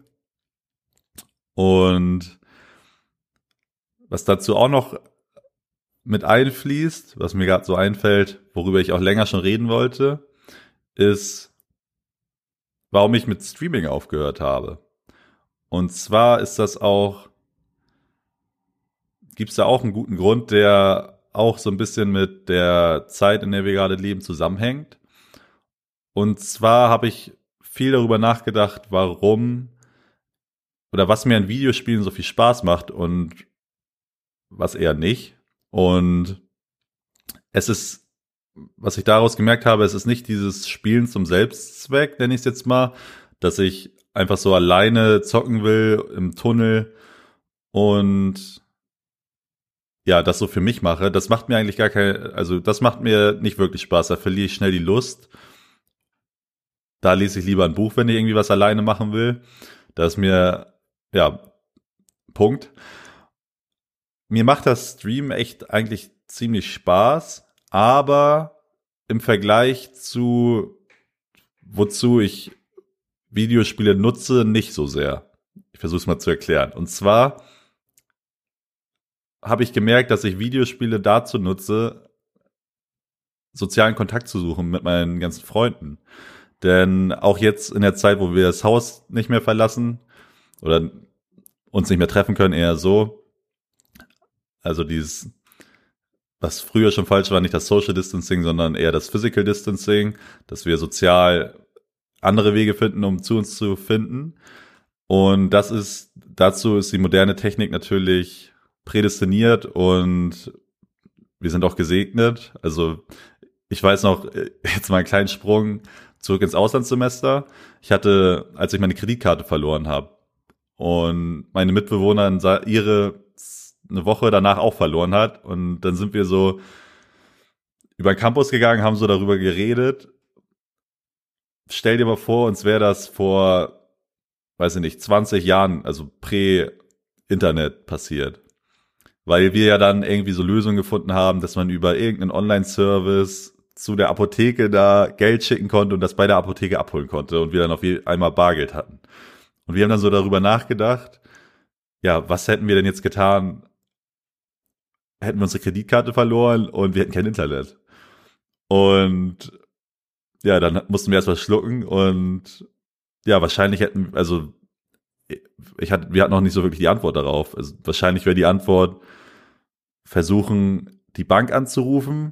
Und was dazu auch noch mit einfließt, was mir gerade so einfällt, worüber ich auch länger schon reden wollte, ist, warum ich mit Streaming aufgehört habe. Und zwar ist das auch, gibt es da auch einen guten Grund, der auch so ein bisschen mit der Zeit, in der wir gerade leben, zusammenhängt. Und zwar habe ich viel darüber nachgedacht, warum oder was mir an Videospielen so viel Spaß macht und was eher nicht. Und es ist, was ich daraus gemerkt habe, es ist nicht dieses Spielen zum Selbstzweck, nenne ich es jetzt mal, dass ich einfach so alleine zocken will im Tunnel und ja, das so für mich mache. Das macht mir eigentlich gar keine, also das macht mir nicht wirklich Spaß. Da verliere ich schnell die Lust. Da lese ich lieber ein Buch, wenn ich irgendwie was alleine machen will. Da ist mir, ja, Punkt. Mir macht das Stream echt eigentlich ziemlich Spaß, aber im Vergleich zu wozu ich Videospiele nutze, nicht so sehr. Ich versuche es mal zu erklären. Und zwar habe ich gemerkt, dass ich Videospiele dazu nutze, sozialen Kontakt zu suchen mit meinen ganzen Freunden. Denn auch jetzt in der Zeit, wo wir das Haus nicht mehr verlassen oder uns nicht mehr treffen können, eher so, also dieses, was früher schon falsch war, nicht das Social Distancing, sondern eher das Physical Distancing, dass wir sozial andere Wege finden, um zu uns zu finden. Und das ist, dazu ist die moderne Technik natürlich prädestiniert und wir sind auch gesegnet. Also ich weiß noch, jetzt mal einen kleinen Sprung zurück ins Auslandssemester. Ich hatte, als ich meine Kreditkarte verloren habe und meine Mitbewohnerin ihre eine Woche danach auch verloren hat und dann sind wir so über den Campus gegangen, haben so darüber geredet. Stell dir mal vor, uns wäre das vor, weiß ich nicht, zwanzig Jahren, also prä-Internet passiert. Weil wir ja dann irgendwie so Lösungen gefunden haben, dass man über irgendeinen Online-Service zu der Apotheke da Geld schicken konnte und das bei der Apotheke abholen konnte und wir dann auf einmal Bargeld hatten. Und wir haben dann so darüber nachgedacht, ja, was hätten wir denn jetzt getan, hätten wir unsere Kreditkarte verloren und wir hätten kein Internet. Und ja, dann mussten wir erstmal schlucken und ja, wahrscheinlich hätten, also ich hatte, wir hatten noch nicht so wirklich die Antwort darauf. Also wahrscheinlich wäre die Antwort, versuchen, die Bank anzurufen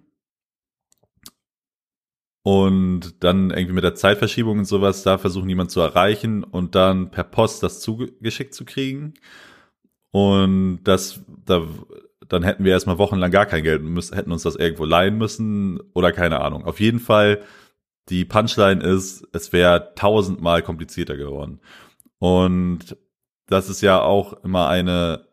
und dann irgendwie mit der Zeitverschiebung und sowas da versuchen, jemanden zu erreichen und dann per Post das zugeschickt zu kriegen. Und das, da, dann hätten wir erstmal wochenlang gar kein Geld und müssen, hätten uns das irgendwo leihen müssen oder keine Ahnung. Auf jeden Fall, die Punchline ist, es wäre tausendmal komplizierter geworden. Und das ist ja auch immer eine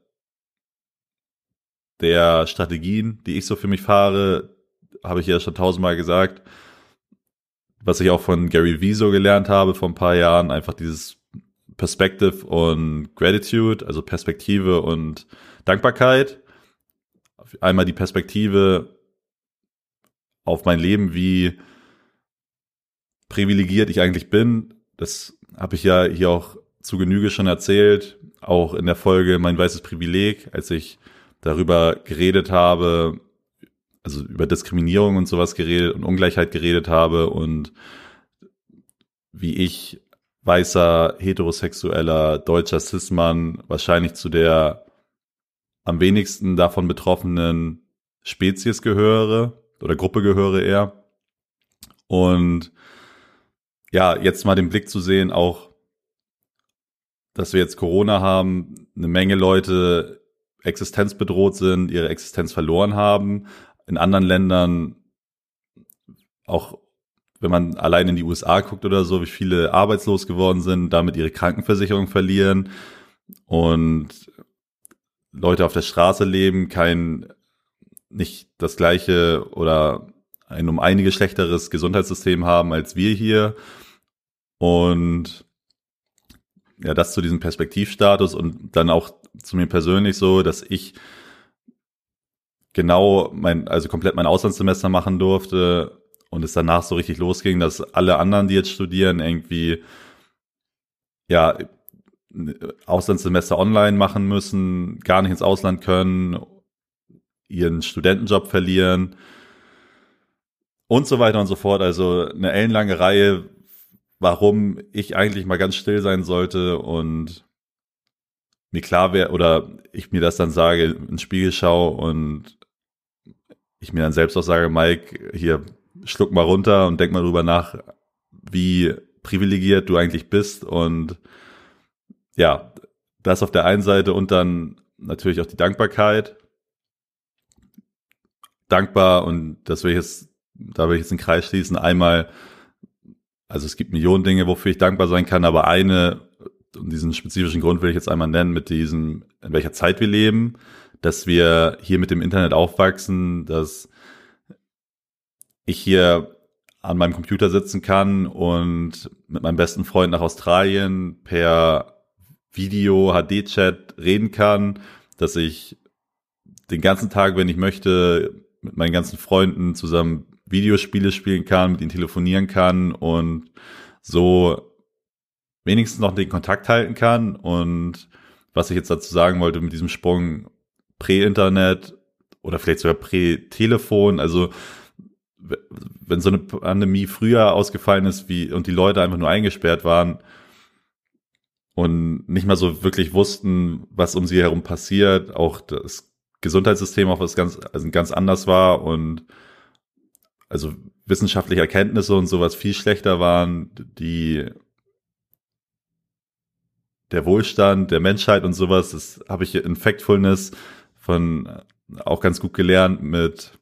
der Strategien, die ich so für mich fahre, habe ich ja schon tausendmal gesagt, was ich auch von Gary Vee so gelernt habe vor ein paar Jahren, einfach dieses Perspective und Gratitude, also Perspektive und Dankbarkeit. Einmal die Perspektive auf mein Leben, wie privilegiert ich eigentlich bin. Das habe ich ja hier auch zu Genüge schon erzählt, auch in der Folge Mein weißes Privileg, als ich darüber geredet habe, also über Diskriminierung und sowas geredet und Ungleichheit geredet habe und wie ich weißer, heterosexueller, deutscher Cis-Mann wahrscheinlich zu der am wenigsten davon betroffenen Spezies gehöre oder Gruppe gehöre eher. Und ja, jetzt mal den Blick zu sehen, auch, dass wir jetzt Corona haben, eine Menge Leute existenzbedroht sind, ihre Existenz verloren haben, in anderen Ländern auch wenn man allein in die U S A guckt oder so, wie viele arbeitslos geworden sind, damit ihre Krankenversicherung verlieren und Leute auf der Straße leben, kein, nicht das gleiche oder ein um einige schlechteres Gesundheitssystem haben als wir hier. Und ja, das zu diesem Perspektivstatus und dann auch zu mir persönlich so, dass ich genau mein, also komplett mein Auslandssemester machen durfte und es danach so richtig losging, dass alle anderen, die jetzt studieren, irgendwie, ja, Auslandssemester online machen müssen, gar nicht ins Ausland können, ihren Studentenjob verlieren und so weiter und so fort. Also eine ellenlange Reihe, warum ich eigentlich mal ganz still sein sollte und mir klar wäre, oder ich mir das dann sage, ins Spiegel schaue und ich mir dann selbst auch sage, Mike, hier, schluck mal runter und denk mal drüber nach, wie privilegiert du eigentlich bist. Und ja, das auf der einen Seite und dann natürlich auch die Dankbarkeit. Dankbar, und das will ich jetzt, da will ich jetzt den Kreis schließen. Einmal, also es gibt Millionen Dinge, wofür ich dankbar sein kann, aber eine, und diesen spezifischen Grund will ich jetzt einmal nennen, mit diesem, in welcher Zeit wir leben, dass wir hier mit dem Internet aufwachsen, dass ich hier an meinem Computer sitzen kann und mit meinem besten Freund nach Australien per Video, H D-Chat reden kann, dass ich den ganzen Tag, wenn ich möchte, mit meinen ganzen Freunden zusammen Videospiele spielen kann, mit ihnen telefonieren kann und so wenigstens noch den Kontakt halten kann. Und was ich jetzt dazu sagen wollte mit diesem Sprung Prä-Internet oder vielleicht sogar Prä-Telefon, also wenn so eine Pandemie früher ausgefallen ist wie und die Leute einfach nur eingesperrt waren und nicht mal so wirklich wussten, was um sie herum passiert, auch das Gesundheitssystem auch was ganz, also ganz anders war und also wissenschaftliche Erkenntnisse und sowas viel schlechter waren, die der Wohlstand der Menschheit und sowas, das habe ich in Factfulness von auch ganz gut gelernt mit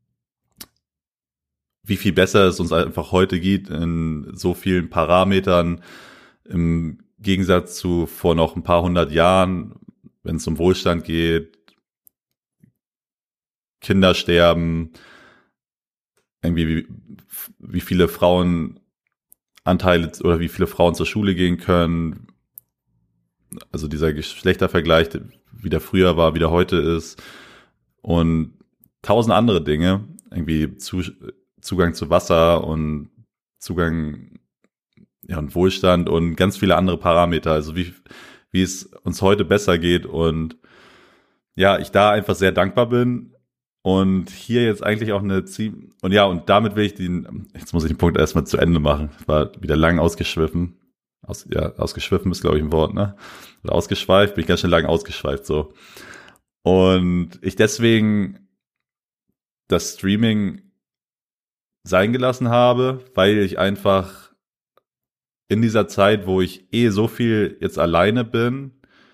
wie viel besser es uns einfach heute geht in so vielen Parametern im Gegensatz zu vor noch ein paar hundert Jahren, wenn es um Wohlstand geht, Kinder sterben, irgendwie wie, wie viele Frauenanteile oder wie viele Frauen zur Schule gehen können, also dieser Geschlechtervergleich, wie der früher war, wie der heute ist und tausend andere Dinge, irgendwie zu Zugang zu Wasser und Zugang, ja, und Wohlstand und ganz viele andere Parameter, also wie, wie es uns heute besser geht und ja, ich da einfach sehr dankbar bin und hier jetzt eigentlich auch eine Ziel, und ja, und damit will ich den, jetzt muss ich den Punkt erstmal zu Ende machen, war wieder lang ausgeschwiffen, aus, ja, ausgeschwiffen ist glaube ich ein Wort, ne, oder ausgeschweift, bin ich ganz schön lang ausgeschweift, so. Und ich deswegen das Streaming sein gelassen habe, weil ich einfach in dieser Zeit, wo ich eh so viel jetzt alleine bin,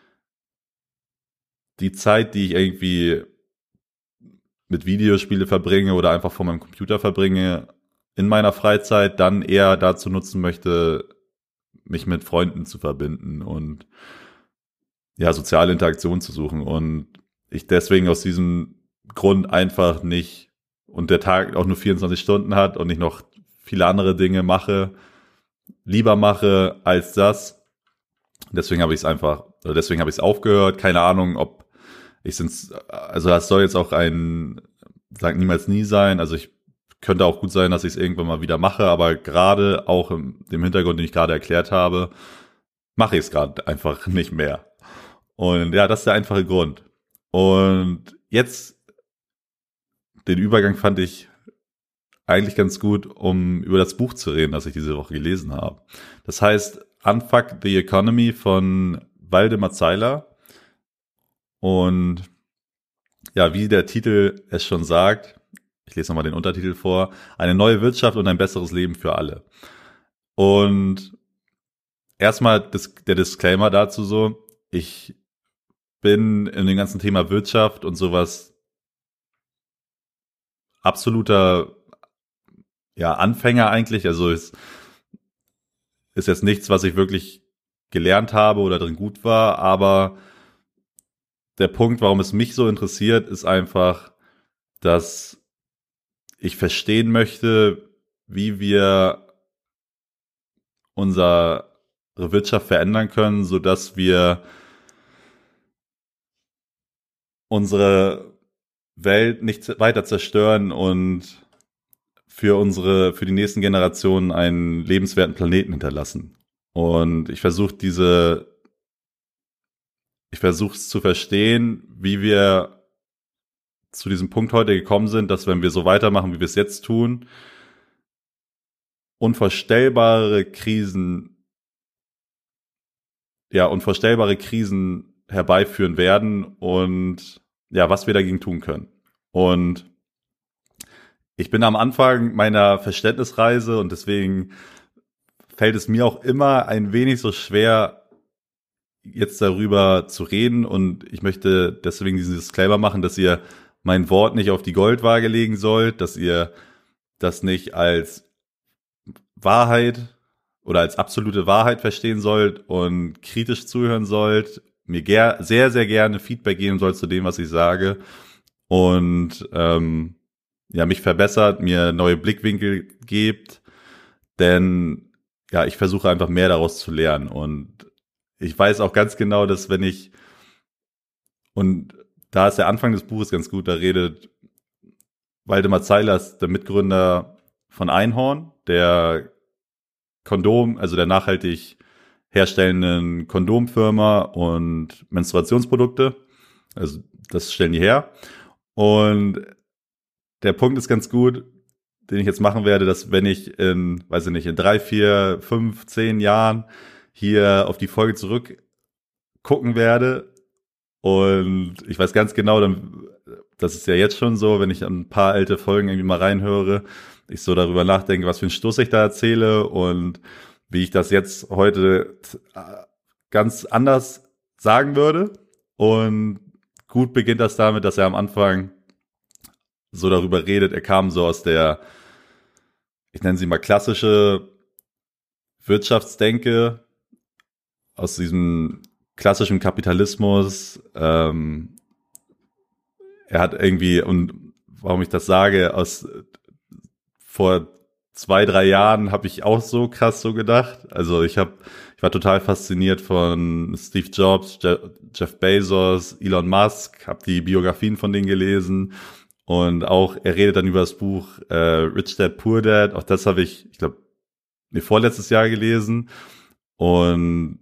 die Zeit, die ich irgendwie mit Videospiele verbringe oder einfach vor meinem Computer verbringe, in meiner Freizeit dann eher dazu nutzen möchte, mich mit Freunden zu verbinden und ja, soziale Interaktion zu suchen. Und ich deswegen aus diesem Grund einfach nicht und der Tag auch nur vierundzwanzig Stunden hat und ich noch viele andere Dinge mache, lieber mache als das. Deswegen habe ich es einfach, oder deswegen habe ich es aufgehört. Keine Ahnung, ob ich es, also das soll jetzt auch ein, sag niemals nie sein. Also ich könnte auch gut sein, dass ich es irgendwann mal wieder mache, aber gerade auch im dem Hintergrund, den ich gerade erklärt habe, mache ich es gerade einfach nicht mehr. Und ja, das ist der einfache Grund. Und jetzt den Übergang fand ich eigentlich ganz gut, um über das Buch zu reden, das ich diese Woche gelesen habe. Das heißt Unfuck the Economy von Waldemar Zeiler. Und ja, wie der Titel es schon sagt, ich lese nochmal den Untertitel vor, eine neue Wirtschaft und ein besseres Leben für alle. Und erstmal das, der Disclaimer dazu so, ich bin in dem ganzen Thema Wirtschaft und sowas absoluter ja, Anfänger eigentlich. Also es ist jetzt nichts, was ich wirklich gelernt habe oder drin gut war, aber der Punkt, warum es mich so interessiert, ist einfach, dass ich verstehen möchte, wie wir unsere Wirtschaft verändern können, sodass wir unsere Welt nicht weiter zerstören und für unsere, für die nächsten Generationen einen lebenswerten Planeten hinterlassen. Und ich versuche diese, ich versuche es zu verstehen, wie wir zu diesem Punkt heute gekommen sind, dass wenn wir so weitermachen, wie wir es jetzt tun, unvorstellbare Krisen, ja, unvorstellbare Krisen herbeiführen werden und ja, was wir dagegen tun können. Und ich bin am Anfang meiner Verständnisreise und deswegen fällt es mir auch immer ein wenig so schwer, jetzt darüber zu reden, und ich möchte deswegen diesen Disclaimer machen, dass ihr mein Wort nicht auf die Goldwaage legen sollt, dass ihr das nicht als Wahrheit oder als absolute Wahrheit verstehen sollt und kritisch zuhören sollt, mir ger- sehr, sehr gerne Feedback geben sollt zu dem, was ich sage, und ähm, ja, mich verbessert, mir neue Blickwinkel gebt, denn ja, ich versuche einfach mehr daraus zu lernen, und ich weiß auch ganz genau, dass wenn ich, und da ist der Anfang des Buches ganz gut, da redet Waldemar Zeilers, der Mitgründer von Einhorn, der Kondom, also der nachhaltig herstellenden Kondomfirma und Menstruationsprodukte, also das stellen die her, und der Punkt ist ganz gut, den ich jetzt machen werde, dass wenn ich in, weiß ich nicht, in drei, vier, fünf, zehn Jahren hier auf die Folge zurückgucken werde, und ich weiß ganz genau, dann, das ist ja jetzt schon so, wenn ich an ein paar alte Folgen irgendwie mal reinhöre, ich so darüber nachdenke, was für einen Stoß ich da erzähle und wie ich das jetzt heute ganz anders sagen würde. Und gut beginnt das damit, dass er am Anfang so darüber redet, er kam so aus der, ich nenne sie mal klassische Wirtschaftsdenke, aus diesem klassischen Kapitalismus. Ähm, er hat irgendwie, und warum ich das sage, aus vor zwei, drei Jahren habe ich auch so krass so gedacht. Also ich habe, ich war total fasziniert von Steve Jobs, Je- Jeff Bezos, Elon Musk, habe die Biografien von denen gelesen. Und auch, er redet dann über das Buch äh, Rich Dad, Poor Dad. Auch das habe ich, ich glaube, nee, vorletztes Jahr gelesen. Und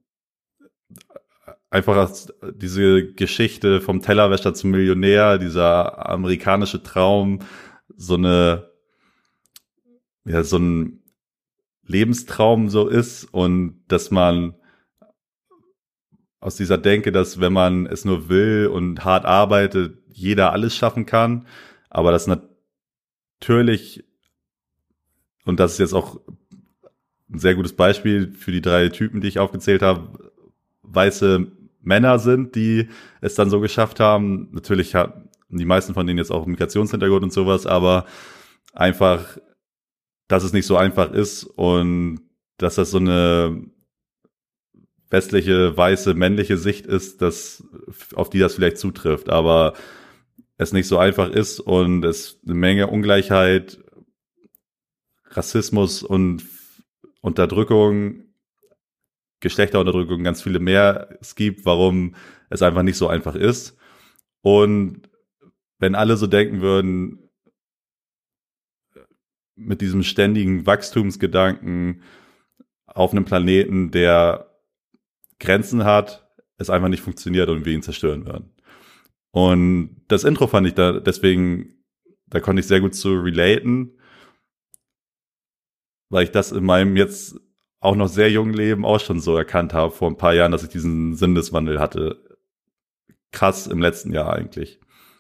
einfach diese Geschichte vom Tellerwäscher zum Millionär, dieser amerikanische Traum, so eine, ja, so ein Lebenstraum so ist, und dass man aus dieser Denke, dass wenn man es nur will und hart arbeitet, jeder alles schaffen kann, aber das natürlich, und das ist jetzt auch ein sehr gutes Beispiel für die drei Typen, die ich aufgezählt habe, weiße Männer sind, die es dann so geschafft haben. Natürlich haben die meisten von denen jetzt auch Migrationshintergrund und sowas, aber einfach, dass es nicht so einfach ist und dass das so eine westliche, weiße, männliche Sicht ist, dass, auf die das vielleicht zutrifft, aber es nicht so einfach ist und es eine Menge Ungleichheit, Rassismus und Unterdrückung, Geschlechterunterdrückung, ganz viele mehr es gibt, warum es einfach nicht so einfach ist. Und wenn alle so denken würden, mit diesem ständigen Wachstumsgedanken auf einem Planeten, der Grenzen hat, es einfach nicht funktioniert und wir ihn zerstören werden. Und das Intro fand ich da, deswegen, da konnte ich sehr gut zu relaten, weil ich das in meinem jetzt auch noch sehr jungen Leben auch schon so erkannt habe, vor ein paar Jahren, dass ich diesen Sinneswandel hatte. Krass im letzten Jahr eigentlich.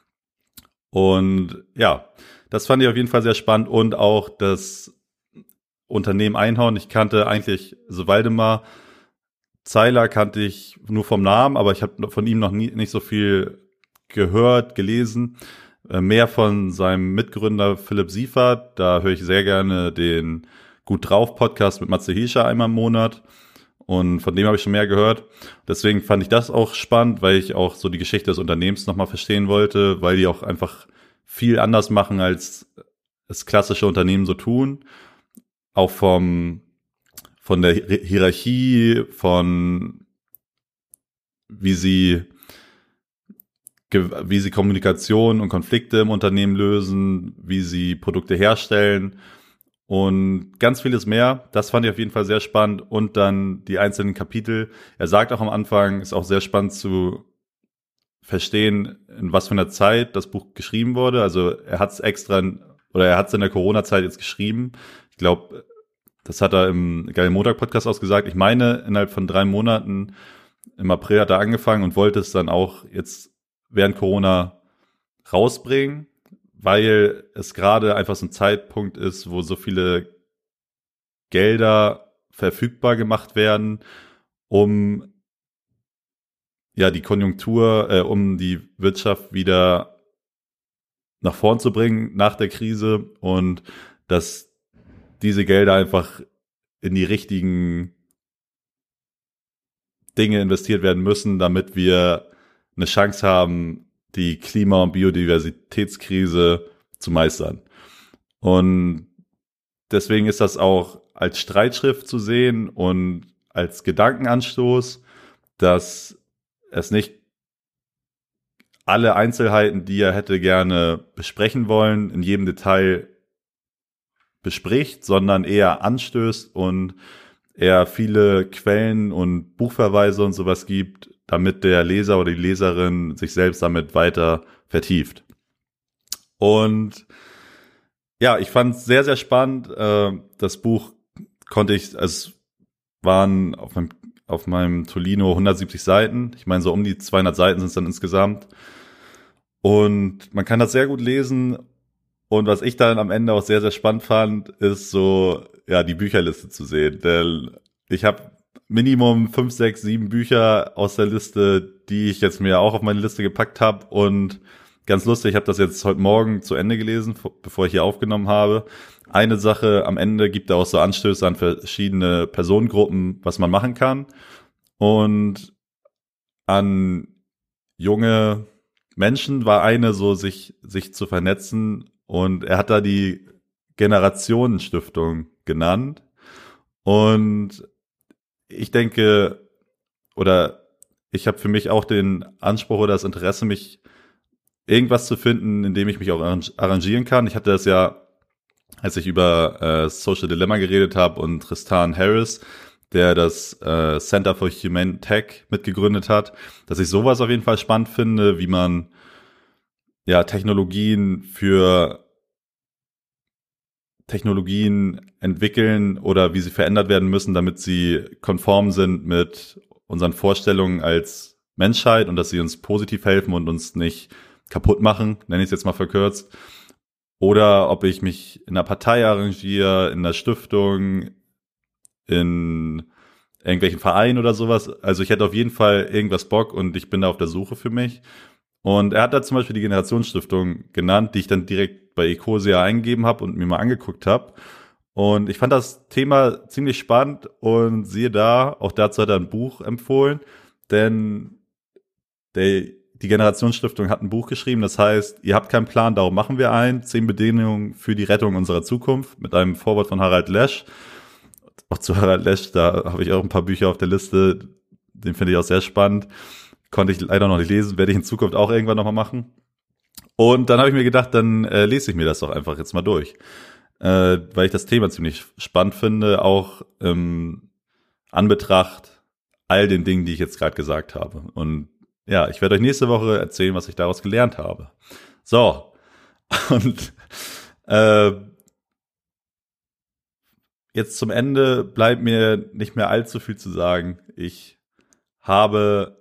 Und ja, das fand ich auf jeden Fall sehr spannend, und auch das Unternehmen Einhorn. Ich kannte eigentlich so Waldemar Zeiler kannte ich nur vom Namen, aber ich habe von ihm noch nie nicht so viel gehört, gelesen. äh, mehr von seinem Mitgründer Philipp Siefert. Da höre ich sehr gerne den Gut drauf Podcast mit Matze Hilscher einmal im Monat. Und von dem habe ich schon mehr gehört. Deswegen fand ich das auch spannend, weil ich auch so die Geschichte des Unternehmens nochmal verstehen wollte, weil die auch einfach viel anders machen, als es klassische Unternehmen so tun. Auch vom, von der Hierarchie, von wie sie, wie sie Kommunikation und Konflikte im Unternehmen lösen, wie sie Produkte herstellen und ganz vieles mehr. Das fand ich auf jeden Fall sehr spannend. Und dann die einzelnen Kapitel. Er sagt auch am Anfang, ist auch sehr spannend zu verstehen, in was für einer Zeit das Buch geschrieben wurde. Also er hat es extra, oder er hat es in der Corona-Zeit jetzt geschrieben. Ich glaube, das hat er im Geilen Montag-Podcast ausgesagt. Ich meine, innerhalb von drei Monaten im April hat er angefangen und wollte es dann auch jetzt während Corona rausbringen, weil es gerade einfach so ein Zeitpunkt ist, wo so viele Gelder verfügbar gemacht werden, um ja die Konjunktur, äh, um die Wirtschaft wieder nach vorn zu bringen nach der Krise und dass diese Gelder einfach in die richtigen Dinge investiert werden müssen, damit wir eine Chance haben, die Klima- und Biodiversitätskrise zu meistern. Und deswegen ist das auch als Streitschrift zu sehen und als Gedankenanstoß, dass es nicht alle Einzelheiten, die er hätte gerne besprechen wollen, in jedem Detail bespricht, sondern eher anstößt und er viele Quellen und Buchverweise und sowas gibt, damit der Leser oder die Leserin sich selbst damit weiter vertieft. Und ja, ich fand es sehr, sehr spannend. Das Buch konnte ich, also es waren auf meinem, auf meinem Tolino hundertsiebzig Seiten. Ich meine, so um die zweihundert Seiten sind es dann insgesamt. Und man kann das sehr gut lesen. Und was ich dann am Ende auch sehr, sehr spannend fand, ist so, ja, die Bücherliste zu sehen. Denn ich habe Minimum fünf, sechs, sieben Bücher aus der Liste, die ich jetzt mir auch auf meine Liste gepackt habe. Und ganz lustig, ich habe das jetzt heute Morgen zu Ende gelesen, bevor ich hier aufgenommen habe. Eine Sache, am Ende gibt er auch so Anstöße an verschiedene Personengruppen, was man machen kann. Und an junge Menschen war eine so, sich, sich zu vernetzen. Und er hat da die Generationenstiftung genannt. Und ich denke, oder ich habe für mich auch den Anspruch oder das Interesse, mich irgendwas zu finden, in dem ich mich auch arrangieren kann. Ich hatte das ja, als ich über äh, Social Dilemma geredet habe und Tristan Harris, der das äh, Center for Humane Tech mitgegründet hat, dass ich sowas auf jeden Fall spannend finde, wie man ja Technologien für Technologien entwickeln oder wie sie verändert werden müssen, damit sie konform sind mit unseren Vorstellungen als Menschheit und dass sie uns positiv helfen und uns nicht kaputt machen, nenne ich es jetzt mal verkürzt. Oder ob ich mich in einer Partei arrangiere, in einer Stiftung, in irgendwelchen Vereinen oder sowas. Also ich hätte auf jeden Fall irgendwas Bock und ich bin da auf der Suche für mich. Und er hat da zum Beispiel die Generationsstiftung genannt, die ich dann direkt bei Ecosia eingegeben habe und mir mal angeguckt habe. Und ich fand das Thema ziemlich spannend und siehe da, auch dazu hat er ein Buch empfohlen, denn der, die Generationsstiftung hat ein Buch geschrieben, das heißt, ihr habt keinen Plan, darum machen wir ein, zehn Bedingungen für die Rettung unserer Zukunft, mit einem Vorwort von Harald Lesch. Auch zu Harald Lesch, da habe ich auch ein paar Bücher auf der Liste, den finde ich auch sehr spannend. Konnte ich leider noch nicht lesen, werde ich in Zukunft auch irgendwann nochmal machen. Und dann habe ich mir gedacht, dann äh, lese ich mir das doch einfach jetzt mal durch. Äh, weil ich das Thema ziemlich spannend finde, auch im Anbetracht all den Dingen, die ich jetzt gerade gesagt habe. Und ja, ich werde euch nächste Woche erzählen, was ich daraus gelernt habe. So, und äh, jetzt zum Ende bleibt mir nicht mehr allzu viel zu sagen. Ich habe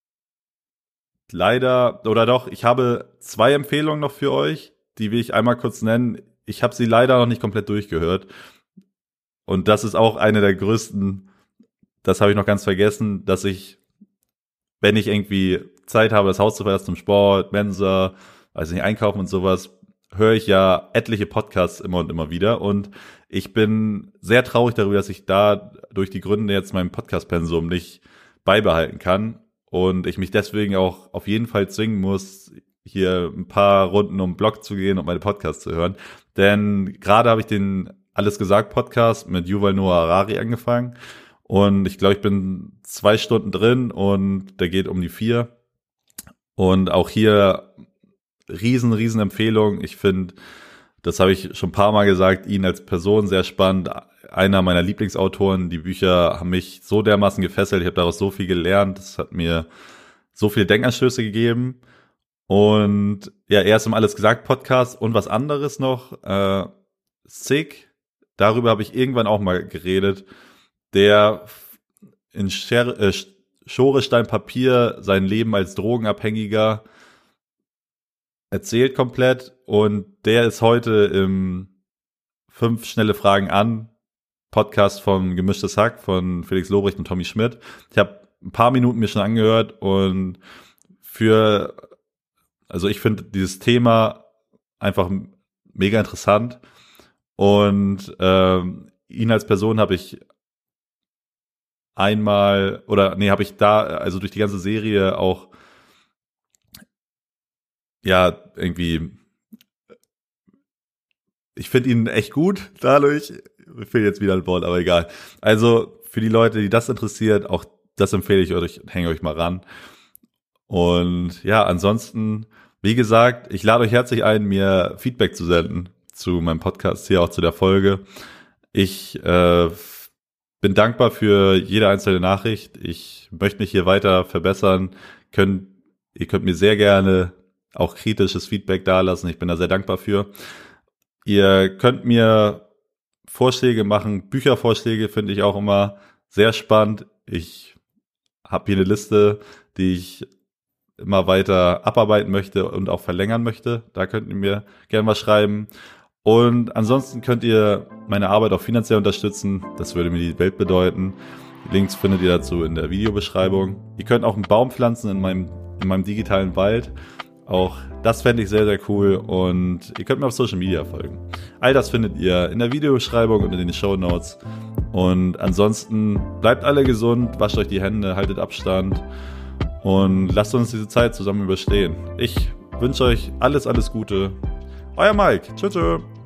leider, oder doch, ich habe zwei Empfehlungen noch für euch, die will ich einmal kurz nennen. Ich habe sie leider noch nicht komplett durchgehört. Und das ist auch eine der größten, das habe ich noch ganz vergessen, dass ich, wenn ich irgendwie Zeit habe, das Haus zu verlassen zum Sport, Mensa, weiß nicht, einkaufen und sowas, höre ich ja etliche Podcasts immer und immer wieder. Und ich bin sehr traurig darüber, dass ich da durch die Gründe jetzt mein Podcast-Pensum nicht beibehalten kann. Und ich mich deswegen auch auf jeden Fall zwingen muss, hier ein paar Runden um den Blog zu gehen und meine Podcasts zu hören. Denn gerade habe ich den Alles gesagt Podcast mit Yuval Noah Harari angefangen. Und ich glaube, ich bin zwei Stunden drin und der geht um die vier. Und auch hier riesen, riesen Empfehlung. Ich finde, das habe ich schon ein paar Mal gesagt, ihn als Person sehr spannend. Einer meiner Lieblingsautoren. Die Bücher haben mich so dermaßen gefesselt. Ich habe daraus so viel gelernt. Das hat mir so viele Denkanstöße gegeben. Und ja, er ist im Alles gesagt Podcast und was anderes noch. Äh, Sick, darüber habe ich irgendwann auch mal geredet. Der in Scher- äh, Schorestein Papier sein Leben als Drogenabhängiger erzählt komplett. Und der ist heute im Fünf schnelle Fragen an Podcast von Gemischtes Hack von Felix Lobrecht und Tommy Schmidt. Ich habe ein paar Minuten mir schon angehört und für, also ich finde dieses Thema einfach mega interessant und ähm, ihn als Person habe ich einmal, oder nee, habe ich da, also durch die ganze Serie auch ja, irgendwie ich finde ihn echt gut dadurch. Mir fehlt jetzt wieder ein Wort, aber egal. Also für die Leute, die das interessiert, auch das empfehle ich euch, hänge euch mal ran. Und ja, ansonsten, wie gesagt, ich lade euch herzlich ein, mir Feedback zu senden zu meinem Podcast, hier auch zu der Folge. Ich äh, bin dankbar für jede einzelne Nachricht. Ich möchte mich hier weiter verbessern. Könnt, ihr könnt mir sehr gerne auch kritisches Feedback dalassen. Ich bin da sehr dankbar für. Ihr könnt mir Vorschläge machen, Büchervorschläge finde ich auch immer sehr spannend. Ich habe hier eine Liste, die ich immer weiter abarbeiten möchte und auch verlängern möchte. Da könnt ihr mir gerne mal schreiben. Und ansonsten könnt ihr meine Arbeit auch finanziell unterstützen. Das würde mir die Welt bedeuten. Links findet ihr dazu in der Videobeschreibung. Ihr könnt auch einen Baum pflanzen in meinem, in meinem digitalen Wald. Auch das fände ich sehr, sehr cool und ihr könnt mir auf Social Media folgen. All das findet ihr in der Videobeschreibung und in den Shownotes. Und ansonsten bleibt alle gesund, wascht euch die Hände, haltet Abstand und lasst uns diese Zeit zusammen überstehen. Ich wünsche euch alles, alles Gute. Euer Mike. Tschüss. Tschüss.